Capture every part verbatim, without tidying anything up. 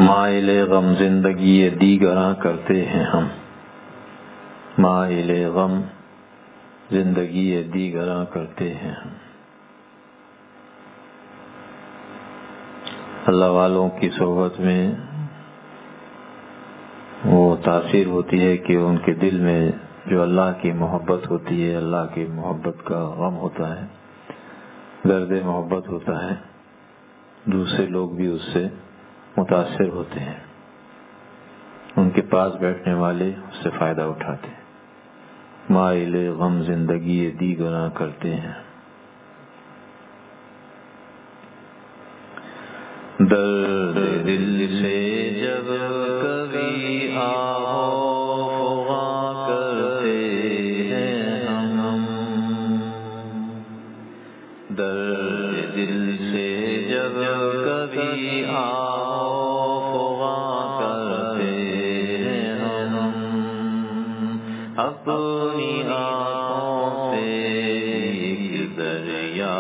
مائل غم زندگی دیگراں کرتے ہیں ہم، مائل غم زندگی دیگراں کرتے ہیں ہم۔ اللہ والوں کی صحبت میں وہ تاثیر ہوتی ہے کہ ان کے دل میں جو اللہ کی محبت ہوتی ہے، اللہ کی محبت کا غم ہوتا ہے، درد محبت ہوتا ہے، دوسرے لوگ بھی اس سے متاثر ہوتے ہیں، ان کے پاس بیٹھنے والے اس سے فائدہ اٹھاتے ہیں۔ مائل غم زندگی دیگراں کرتے ہیں، درد دل سے جب کبھی آہو فغاں کرتے ہیں ہم، درد دل سے جب کبھی آہو فغاں کرتے ہیں ہم، اپنی آنکھوں سے ایک دریا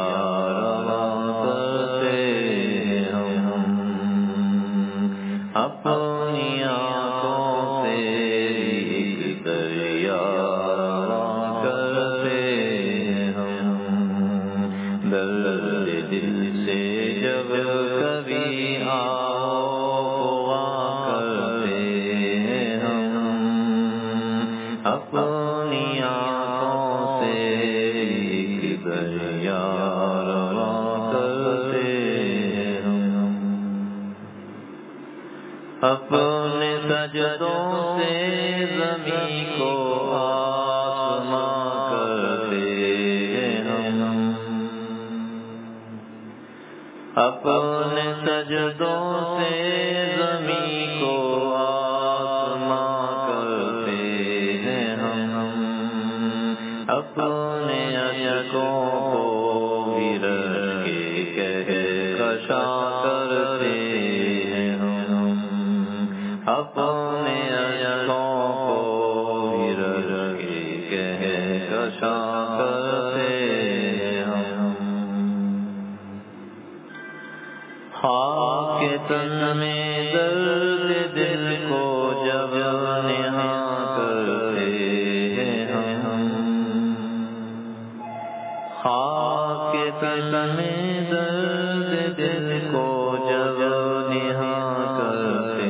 اپنی آنکھوں سے ایک دریا کرتے ہم، درد دل سے جب کبھی آہو کرتے ہم، اپنی آنکھوں سے ایک دریا اپنے سجدوں سے زمین کو آسماں کرتے ہم، اپنے سجدوں سے زمین کو آسماں کرتے ہم، اپنے اشکوں کو گرہ کے کہکشاں کرتے اپنے اشکوں کو گرہ کے کہکشاں کرتے ہم، خاک تن میں درد دل کو جب نہاں کرتے ہم، خاک تن میں درد دل کو جب نہاں کرتے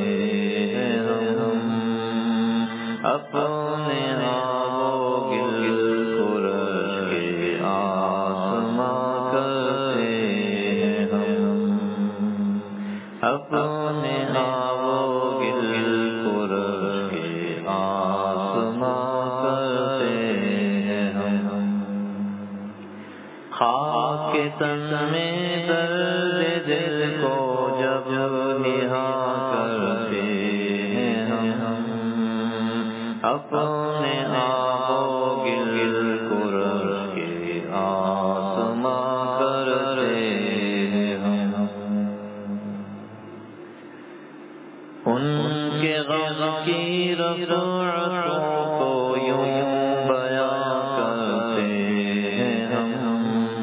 اپنے آب و گل کو رش کے آسماں کرتے ہم، اپنے آب و گل کو رش کے آسماں کرتے ہم، خاک تن میں درد دل کو جب نہاں کرتے اپنے آب و گل کو رش کے آسماں کرتے ہم، ان کے غم کی رفعتوں کو یوں بیان کرتے ہم،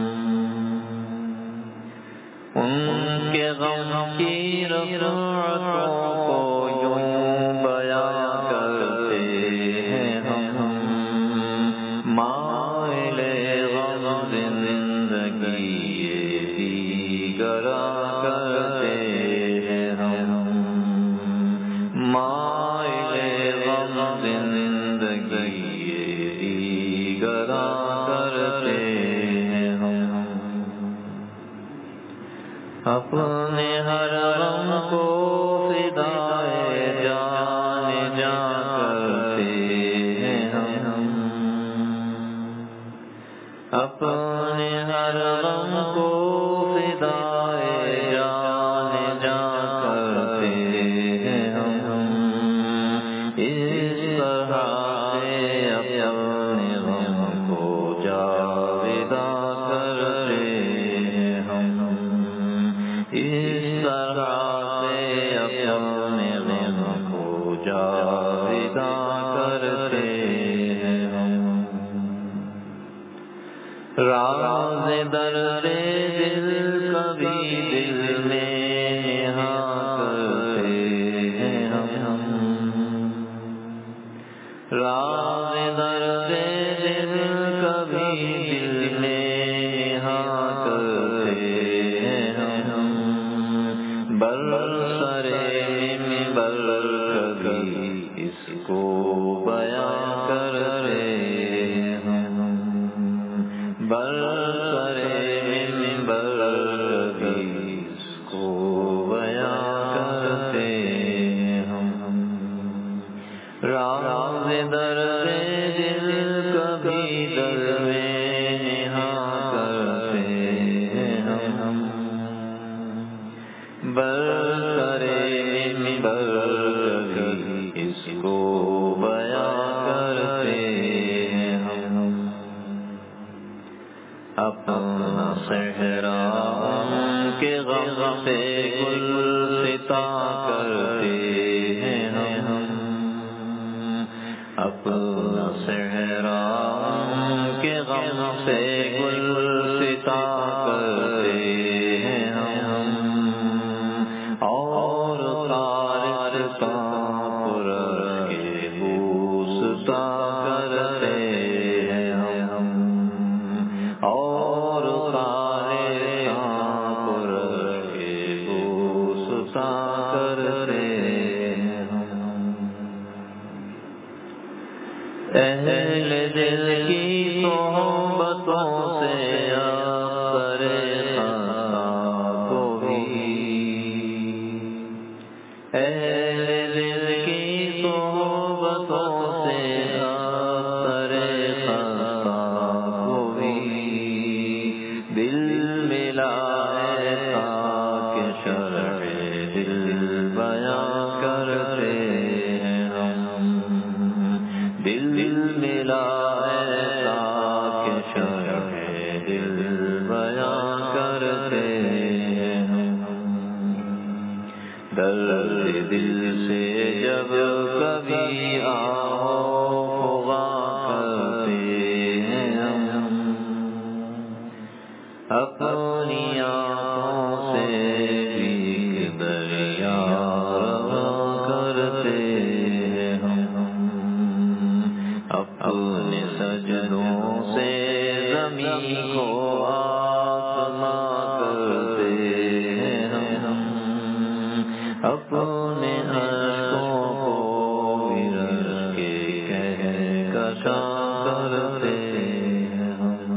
ان کے غم کی رفعتوں کو یوں بیان کرتے مائل غم زندگی دیگراں کرتے ہم، مائل غم زندگی دیگراں کرتے ہم، اپنے ہر غم کو فدائے جان جان کرتے ہم، اپنے ہر غم کو فدائے جان جان کرتے ہم، اس طرح سے اپنے غم کو جاویداں کرتے ہم، اس طرح سے اپنے غم کو جاویداں کرتے ہم، راز درد دل کبھی دل میں نہاں کرتے راز درد دل کبھی دل میں ہاں کرتے ہیں ہم، برسرے منبر کبھی اس کو بیان کرتے ہیں ہم، برسرے منبر کبھی اس کو بیان کرتے ہیں ہم، راز درد دل کبھی دل میں نہاں کرتے ہیں ہم، برسرے منبر کبھی اس کو بیان کرتے ہیں ہم، اپنا صحرا کے غم سے گلستاں کرتے ہیں ہم، اپنا صحرا کے غم سے گلستاں کرتے ہیں ہم، اور کارستاں پر کے بوستاں کرتے ہیں ہم، اور کارستاں پر کے بوستاں کرتے ہیں ہم، اہل دل کی صحبتوں سے اختر خطا کو بھی، اہل دل کی صحبتوں سے اختر خطا کو بھی، دل ملا ایسا کہ شرح دل بیان کرتے ہیں ہم، دل ملا ایسا کہ شرح دل بیان کرتے ہیں ہم، درد دل سے جب کبھی آہو کرتے ہیں ہم، اپنی آنکھوں سے بھی دریا کرتے ہیں ہم، اپنے سجدوں سے زمین کو آسمان کرتے ہیں ہم، اپنے اشکوں کو عرش کے کہکشاں کرتے ہیں ہم،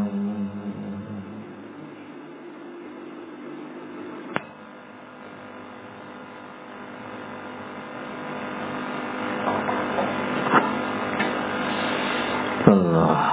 اللہ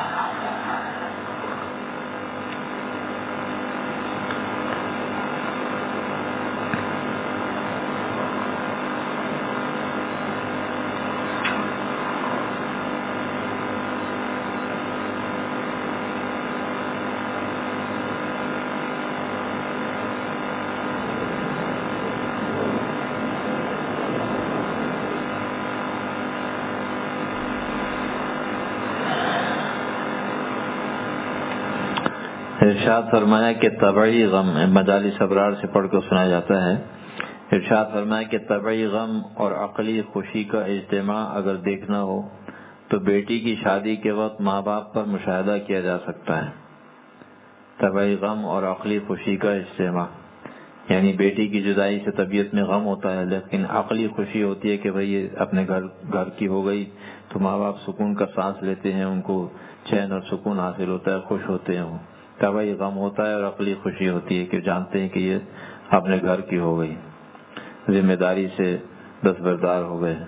ارشاد فرمایا کہ طبعی غم مجالس ابرار سے پڑھ کر سنایا جاتا ہے، ارشاد فرمایا کہ طبعی غم اور عقلی خوشی کا اجتماع اگر دیکھنا ہو تو بیٹی کی شادی کے وقت ماں باپ پر مشاہدہ کیا جا سکتا ہے۔ طبعی غم اور عقلی خوشی کا اجتماع یعنی بیٹی کی جدائی سے طبیعت میں غم ہوتا ہے، لیکن عقلی خوشی ہوتی ہے کہ بھئی یہ اپنے گھر گھر کی ہو گئی تو ماں باپ سکون کا سانس لیتے ہیں، ان کو چین اور سکون حاصل ہوتا ہے، خوش ہوتے ہیں۔ وہ طبعی غم ہوتا ہے اور عقلی خوشی ہوتی ہے کہ جانتے ہیں کہ یہ اپنے گھر کی ہو گئی، ذمہ داری سے دستبردار ہو گئے۔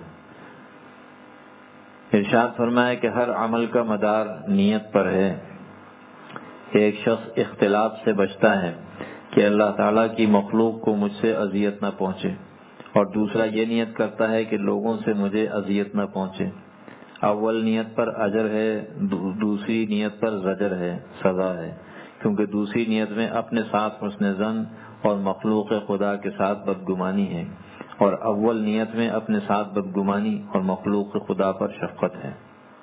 ارشاد فرمایا کہ ہر عمل کا مدار نیت پر ہے۔ ایک شخص اختلاف سے بچتا ہے کہ اللہ تعالیٰ کی مخلوق کو مجھ سے اذیت نہ پہنچے، اور دوسرا یہ نیت کرتا ہے کہ لوگوں سے مجھے اذیت نہ پہنچے۔ اول نیت پر اجر ہے، دوسری نیت پر زجر ہے، سزا ہے، کیونکہ دوسری نیت میں اپنے ساتھ حسن ظن اور مخلوق خدا کے ساتھ بدگمانی ہے، اور اول نیت میں اپنے ساتھ بدگمانی اور مخلوق خدا پر شفقت ہے۔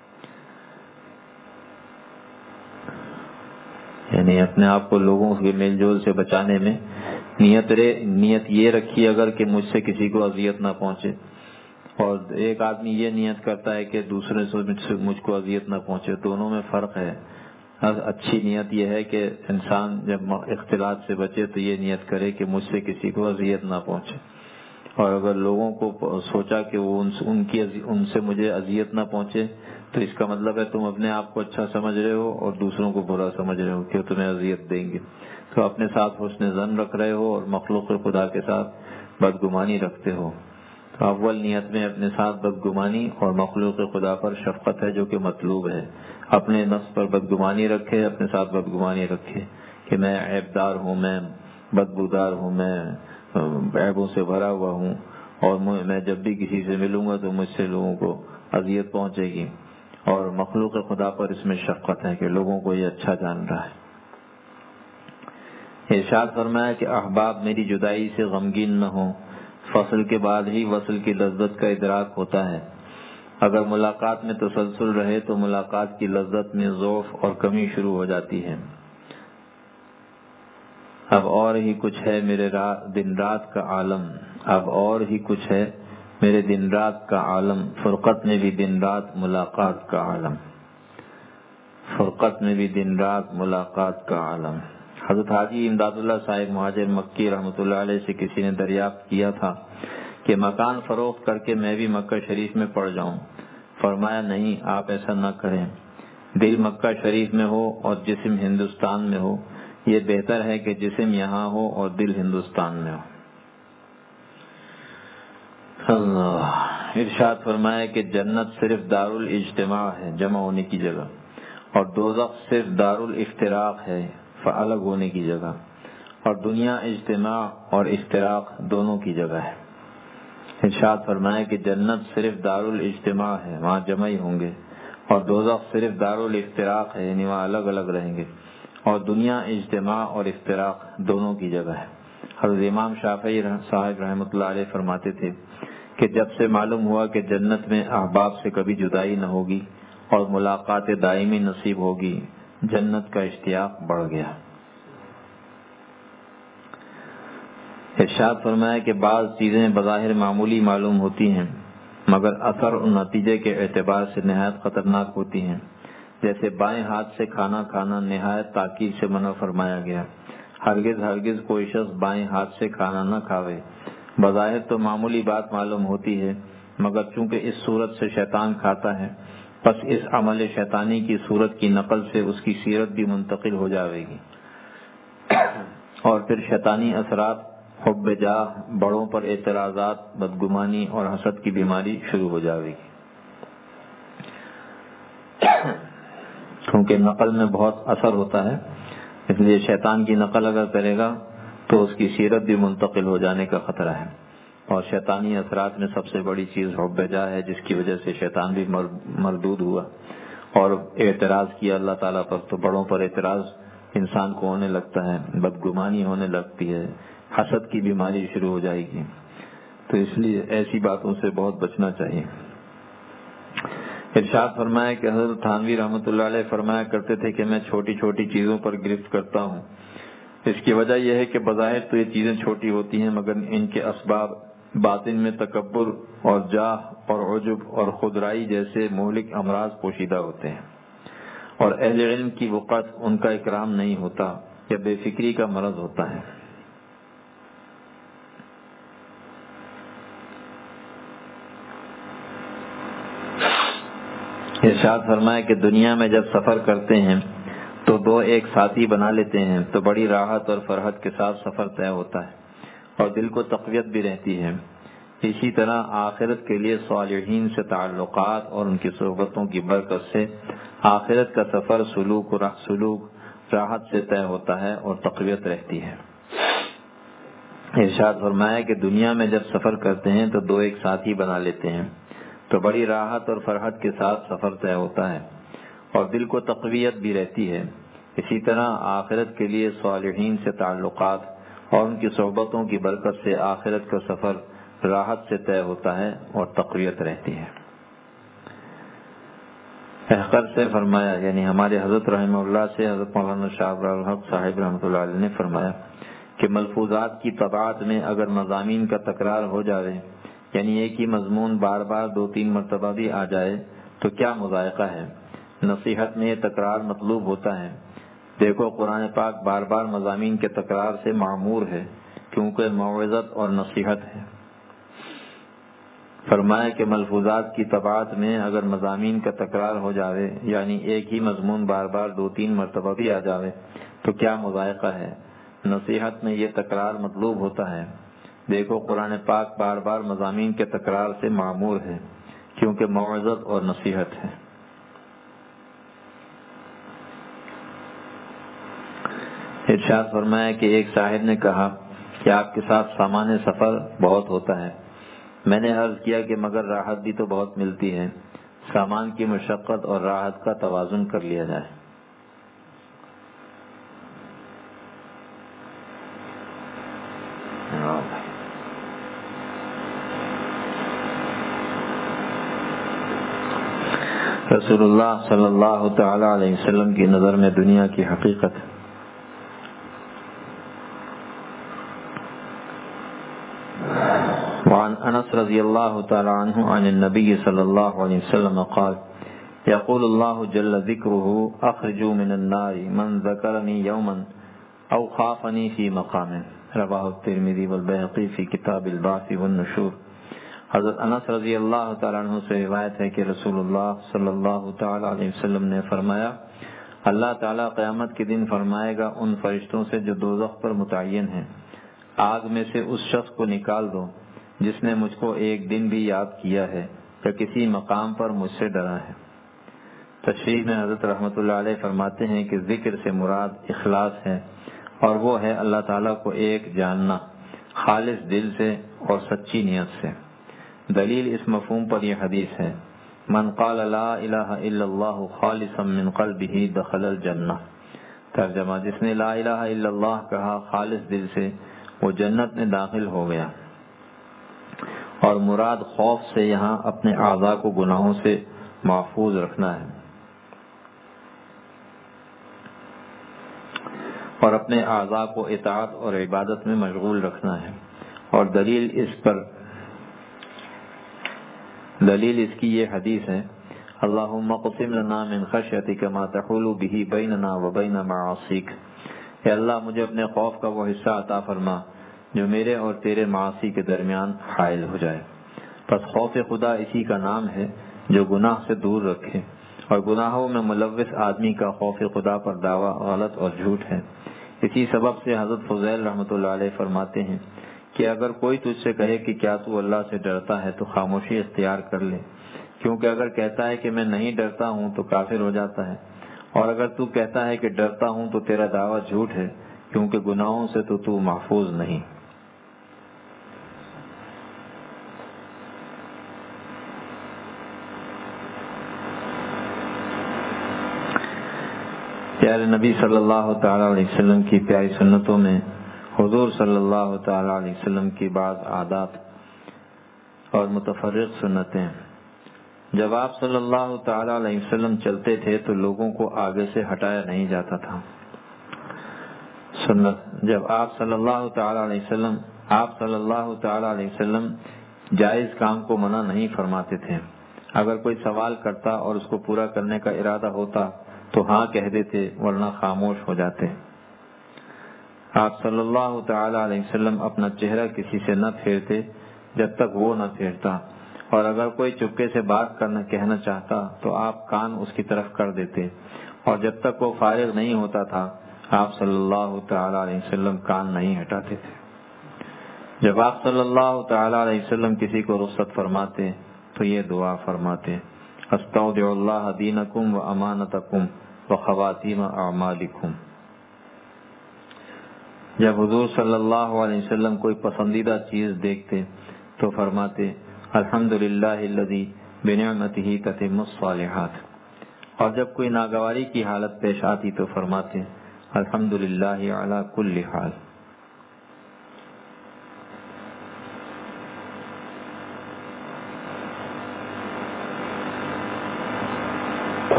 یعنی اپنے آپ کو لوگوں کے میل جول سے بچانے میں نیت رے نیت یہ رکھی اگر کہ مجھ سے کسی کو اذیت نہ پہنچے، اور ایک آدمی یہ نیت کرتا ہے کہ دوسرے سے مجھ کو اذیت نہ پہنچے. دونوں میں فرق ہے. اچھی نیت یہ ہے کہ انسان جب اختلاط سے بچے تو یہ نیت کرے کہ مجھ سے کسی کو اذیت نہ پہنچے. اور اگر لوگوں کو سوچا کہ وہ ان کی ان سے مجھے اذیت نہ پہنچے تو اس کا مطلب ہے تم اپنے آپ کو اچھا سمجھ رہے ہو اور دوسروں کو برا سمجھ رہے ہو کہ تمہیں اذیت دیں گے. تو اپنے ساتھ حسن ظن رکھ رہے ہو اور مخلوق خدا کے ساتھ بدگمانی رکھتے ہو. تو اول نیت میں اپنے ساتھ بدگمانی اور مخلوق خدا پر شفقت ہے جو کہ مطلوب ہے. اپنے نفس پر بدگمانی رکھے, اپنے ساتھ بدگمانی رکھے کہ میں عیبدار ہوں, میں بدبودار ہوں, میں عیبوں سے بھرا ہوا ہوں اور میں جب بھی کسی سے ملوں گا تو مجھ سے لوگوں کو اذیت پہنچے گی. اور مخلوق خدا پر اس میں شفقت ہے کہ لوگوں کو یہ اچھا جان رہا ہے. ارشاد فرمایا کہ احباب میری جدائی سے غمگین نہ ہوں, فصل کے بعد ہی وصل کی لذت کا ادراک ہوتا ہے. اگر ملاقات میں تسلسل رہے تو ملاقات کی لذت میں ضعف اور کمی شروع ہو جاتی ہے. اب اور ہی کچھ ہے میرے دن رات کا عالم, اب اور ہی کچھ ہے میرے دن رات کا عالم, فرقت میں بھی دن رات ملاقات کا عالم, فرقت میں بھی دن رات ملاقات کا عالم. حضرت حاجی امداد اللہ صاحب مہاجر مکی رحمۃ اللہ علیہ سے کسی نے دریافت کیا تھا کہ مکان فروخت کر کے میں بھی مکہ شریف میں پڑ جاؤں. فرمایا نہیں, آپ ایسا نہ کریں. دل مکہ شریف میں ہو اور جسم ہندوستان میں ہو, یہ بہتر ہے کہ جسم یہاں ہو اور دل ہندوستان میں ہو. اللہ. ارشاد فرمایا کہ جنت صرف دار الاجتماع ہے, جمع ہونے کی جگہ, اور دوزخ صرف دار الافتراق ہے, الگ ہونے کی جگہ, اور دنیا اجتماع اور افتراق دونوں کی جگہ ہے. ارشاد فرمایا کہ جنت صرف دار الاجتماع ہے, وہاں جمع ہی ہوں گے, اور دوزخ صرف دار الافتراق ہے, یعنی وہاں الگ الگ رہیں گے, اور دنیا اجتماع اور افتراق دونوں کی جگہ ہے. حضرت امام شافعی صاحب رحمۃ اللہ علیہ فرماتے تھے کہ جب سے معلوم ہوا کہ جنت میں احباب سے کبھی جدائی نہ ہوگی اور ملاقات دائمی نصیب ہوگی, جنت کا اشتیاق بڑھ گیا. ارشاد فرمایا کہ بعض چیزیں بظاہر معمولی معلوم ہوتی ہیں مگر اثر اور نتیجے کے اعتبار سے نہایت خطرناک ہوتی ہیں. جیسے بائیں ہاتھ سے کھانا کھانا نہایت تاکید سے منع فرمایا گیا. ہرگز ہرگز کوئی شخص بائیں ہاتھ سے کھانا نہ کھاوے. بظاہر تو معمولی بات معلوم ہوتی ہے مگر چونکہ اس صورت سے شیطان کھاتا ہے, پس اس عمل شیطانی کی صورت کی نقل سے اس کی سیرت بھی منتقل ہو جاوے گی, اور پھر شیطانی اثرات, حب جاہ, بڑوں پر اعتراضات, بدگمانی اور حسد کی بیماری شروع ہو جاوے گی. کیونکہ نقل میں بہت اثر ہوتا ہے, اس لیے شیطان کی نقل اگر کرے گا تو اس کی سیرت بھی منتقل ہو جانے کا خطرہ ہے. اور شیطانی اثرات میں سب سے بڑی چیز حب جاہ ہے, جس کی وجہ سے شیطان بھی مردود ہوا اور اعتراض کیا اللہ تعالیٰ پر. تو بڑوں پر اعتراض انسان کو ہونے لگتا ہے, بدگمانی ہونے لگتی ہے, حسد کی بیماری شروع ہو جائے گی. تو اس لیے ایسی باتوں سے بہت بچنا چاہیے. ارشاد فرمایا کہ حضرت تھانوی رحمۃ اللہ علیہ فرمایا کرتے تھے کہ میں چھوٹی چھوٹی چیزوں پر گرفت کرتا ہوں. اس کی وجہ یہ ہے کہ بظاہر تو یہ چیزیں چھوٹی ہوتی ہیں مگر ان کے اسباب باطن میں تکبر اور جاہ اور عجب اور خودرائی جیسے مہلک امراض پوشیدہ ہوتے ہیں, اور اہل علم کی وقت ان کا اکرام نہیں ہوتا, یا بے فکری کا مرض ہوتا ہے. ارشاد فرمایا کہ دنیا میں جب سفر کرتے ہیں تو دو ایک ساتھی بنا لیتے ہیں تو بڑی راحت اور فرحت کے ساتھ سفر طے ہوتا ہے اور دل کو تقویت بھی رہتی ہے. اسی طرح آخرت کے لیے صالحین سے تعلقات اور ان کی صحبتوں کی برکت سے آخرت کا سفر سلوک و سلوک راحت سے طے ہوتا ہے اور تقویت رہتی ہے. ارشاد فرمایا کہ دنیا میں جب سفر کرتے ہیں تو دو ایک ساتھی بنا لیتے ہیں تو بڑی راحت اور فرحت کے ساتھ سفر طے ہوتا ہے اور دل کو تقویت بھی رہتی ہے. اسی طرح آخرت کے لیے صالحین سے تعلقات اور ان کی صحبتوں کی برکت سے آخرت کا سفر راحت سے طے ہوتا ہے اور تقویت رہتی ہے. احقر سے فرمایا, یعنی ہمارے حضرت رحمہ اللہ سے حضرت مولانا شاہ الحق صاحب رحمۃ اللہ علیہ نے فرمایا کہ ملفوظات کی طباعت میں اگر مضامین کا تکرار ہو جاوے یعنی ایک ہی مضمون بار بار دو تین مرتبہ بھی آ جائے تو کیا مذائقہ ہے۔ نصیحت میں یہ تکرار مطلوب ہوتا ہے۔ دیکھو قرآن پاک بار بار مضامین کے تکرار سے معمور ہے کیونکہ موعظت اور نصیحت ہے۔ فرمایا کہ ملفوظات کی طباعت میں اگر مضامین کا تکرار ہو جاوے، یعنی ایک ہی مضمون بار بار دو تین مرتبہ بھی آ جاوے تو کیا مذائقہ ہے۔ نصیحت میں یہ تکرار مطلوب ہوتا ہے۔ دیکھو قرآن پاک بار بار مضامین کے تکرار سے معمور ہے کیونکہ موعظت اور نصیحت ہے۔ ارشاد فرمایا کہ ایک صاحب نے کہا کہ آپ کے ساتھ سامان سفر بہت ہوتا ہے۔ میں نے عرض کیا کہ مگر راحت بھی تو بہت ملتی ہے، سامان کی مشقت اور راحت کا توازن کر لیا جائے۔ رسول اللہ صلی اللہ تعالی علیہ وسلم کی نظر میں دنیا کی حقیقت۔ وعن انس رضی اللہ تعالی عنہ عن النبی صلی اللہ علیہ وسلم قال يقول اللہ جل ذکرہ اخرجوا من النار من ذکرنی یوما او خافنی فی مقام، رواہ الترمذی والبیہقی فی کتاب البعث والنشور۔ حضرت انس رضی اللہ تعالیٰ عنہ سے روایت ہے کہ رسول اللہ صلی اللہ تعالیٰ علیہ وسلم نے فرمایا، اللہ تعالیٰ قیامت کے دن فرمائے گا ان فرشتوں سے جو دوزخ پر متعین ہیں، آگ میں سے اس شخص کو نکال دو جس نے مجھ کو ایک دن بھی یاد کیا ہے یا کسی مقام پر مجھ سے ڈرا ہے۔ تشریح میں حضرت رحمۃ اللہ علیہ فرماتے ہیں کہ ذکر سے مراد اخلاص ہے، اور وہ ہے اللہ تعالیٰ کو ایک جاننا، خالص دل سے اور سچی نیت سے۔ دلیل اس مفہوم پر یہ حدیث ہے، من قال لا الہ الا اللہ خالصا من قلبہ دخل الجنہ۔ ترجمہ، جس نے لا الہ الا اللہ کہا خالص دل سے، وہ جنت میں داخل ہو گیا۔ اور مراد خوف سے یہاں اپنے اعضاء کو گناہوں سے محفوظ رکھنا ہے، اور اپنے اعضاء کو اطاعت اور عبادت میں مشغول رکھنا ہے۔ اور دلیل اس پر دلیل اس کی یہ حدیث ہے، اللہم اقسم لنا من خشیتک ما تحول به بیننا وبین معاصیک۔ اے اللہ مجھے اپنے خوف کا وہ حصہ عطا فرما جو میرے اور تیرے معاصی کے درمیان حائل ہو جائے۔ پس خوف خدا اسی کا نام ہے جو گناہ سے دور رکھے، اور گناہوں میں ملوث آدمی کا خوف خدا پر دعویٰ غلط اور جھوٹ ہے۔ اسی سبب سے حضرت فضیل رحمۃ اللہ علیہ فرماتے ہیں کہ اگر کوئی تجھ سے کہے کہ کیا تو اللہ سے ڈرتا ہے تو خاموشی اختیار کر لے، کیونکہ اگر کہتا ہے کہ میں نہیں ڈرتا ہوں تو کافر ہو جاتا ہے، اور اگر تو کہتا ہے کہ ڈرتا ہوں تو تیرا دعویٰ جھوٹ ہے، کیونکہ گناہوں سے تو تو محفوظ نہیں۔ پیارے نبی صلی اللہ تعالی علیہ وسلم کی پیاری سنتوں میں حضور صلی اللہ تعالی علیہ وسلم کی بعض عادات اور متفرق سنتیں۔ جب آپ صلی اللہ تعالی علیہ وسلم چلتے تھے تو لوگوں کو آگے سے ہٹایا نہیں جاتا تھا۔ سنت، جب آپ صلی اللہ تعالی علیہ وسلم آپ صلی اللہ تعالی علیہ وسلم جائز کام کو منع نہیں فرماتے تھے۔ اگر کوئی سوال کرتا اور اس کو پورا کرنے کا ارادہ ہوتا تو ہاں کہہ دیتے، ورنہ خاموش ہو جاتے۔ آپ صلی اللہ تعالی علیہ وسلم اپنا چہرہ کسی سے نہ پھیرتے جب تک وہ نہ پھیرتا، اور اگر کوئی چپکے سے بات کرنا کہنا چاہتا تو آپ کان اس کی طرف کر دیتے، اور جب تک وہ فارغ نہیں ہوتا تھا آپ صلی اللہ تعالی علیہ وسلم کان نہیں ہٹاتے تھے۔ جب آپ صلی اللہ تعالی علیہ وسلم کسی کو رخصت فرماتے تو یہ دعا فرماتے، استودع اللہ دینکم و امانتکم و خواتیم اعمالکم۔ جب حضور صلی اللہ علیہ وسلم کوئی پسندیدہ چیز دیکھتے تو فرماتے، الحمدللہ الذی بنعمتہ تتم الصالحات۔ اور جب کوئی ناگواری کی حالت پیش آتی تو فرماتے، الحمدللہ علی کل حال۔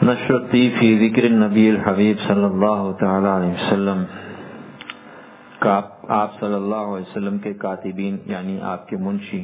نشرتی فی ذکر النبی الحبیب صلی اللہ تعالی علیہ وسلم کا آپ صلی اللہ علیہ وسلم کے کاتبین یعنی آپ کے منشی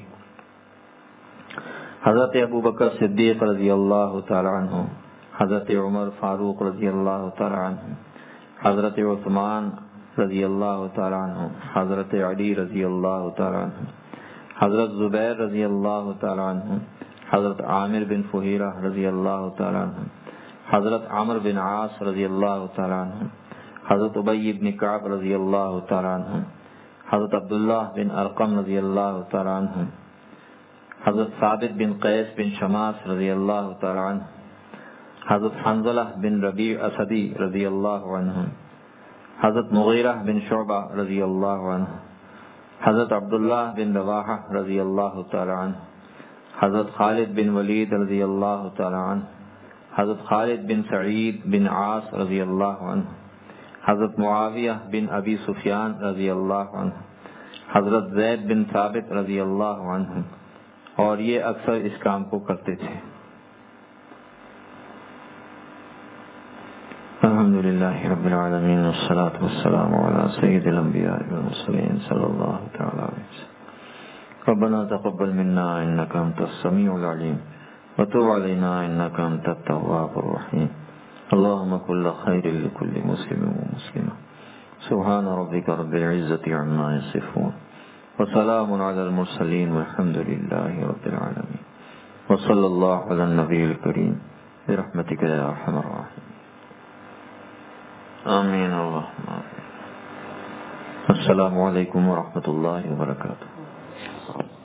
حضرت ابو بکر صدیق رضی اللہ تعالی عنہ، حضرت عمر فاروق رضی اللہ تعالی عنہ، حضرت عثمان رضی اللہ تعالی عنہ، حضرت علی رضی اللہ تعالی عنہ، حضرت زبیر رضی اللہ تعالی عنہ، حضرت عامر بن فہیرہ رضی اللہ تعالی عنہ، حضرت عمرو بن عاص رضی اللہ تعالی عنہ، حضرت ابی بن کعب رضی اللہ تعالی عنہ، حضرت عبداللہ بن ارقم رضی اللہ تعالی عنہ، حضرت ثابت بن قیس بن شماس رضی اللہ تعالی عنہ، حضرت حنظلہ بن ربیع اسدی رضی اللہ عنہ، حضرت مغیرہ بن شعبہ رضی اللہ عنہ، حضرت عبداللہ بن رواحہ رضی اللہ تعالی عنہ، حضرت خالد بن ولید رضی اللہ تعالی عنہ، حضرت خالد بن سعید بن عاص رضی اللہ عنہ، حضرت معاویہ بن ابی سفیان رضی اللہ عنہ، حضرت زید بن ثابت رضی اللہ عنہ، اور یہ اکثر اس کام کو کرتے تھے۔ الحمدللہ رب العالمین والصلاة والسلام علی سید الانبیاء والمرسلین صلی اللہ تعالی علیہ وسلم۔ ربنا تقبل منا انک انت السمیع العلیم وتب علینا انک انت التواب الرحیم۔ اللهم كل خير لكل مسلم ومسلمة۔ سبحان ربك رب العزة عما يصفون وسلام على المرسلين والحمد لله رب العالمين، وصلى الله على النبي الكريم برحمتك يا أرحم الراحمين، آمين اللهم آمين۔ السلام علیکم ورحمۃ اللہ وبرکاتہ۔